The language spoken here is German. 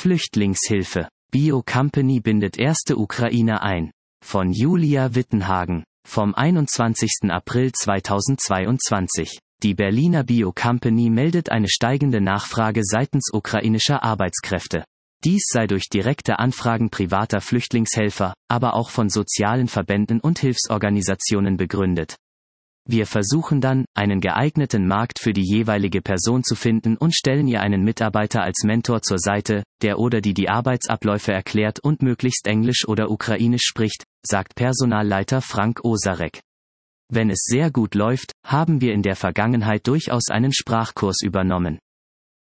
Flüchtlingshilfe. Bio-Company bindet erste Ukrainer ein. Von Julia Wittenhagen. Vom 21. April 2022. Die Berliner Bio-Company meldet eine steigende Nachfrage seitens ukrainischer Arbeitskräfte. Dies sei durch direkte Anfragen privater Flüchtlingshelfer, aber auch von sozialen Verbänden und Hilfsorganisationen begründet. Wir versuchen dann, einen geeigneten Markt für die jeweilige Person zu finden und stellen ihr einen Mitarbeiter als Mentor zur Seite, der oder die Arbeitsabläufe erklärt und möglichst Englisch oder Ukrainisch spricht, sagt Personalleiter Frank Osarek. Wenn es sehr gut läuft, haben wir in der Vergangenheit durchaus einen Sprachkurs übernommen.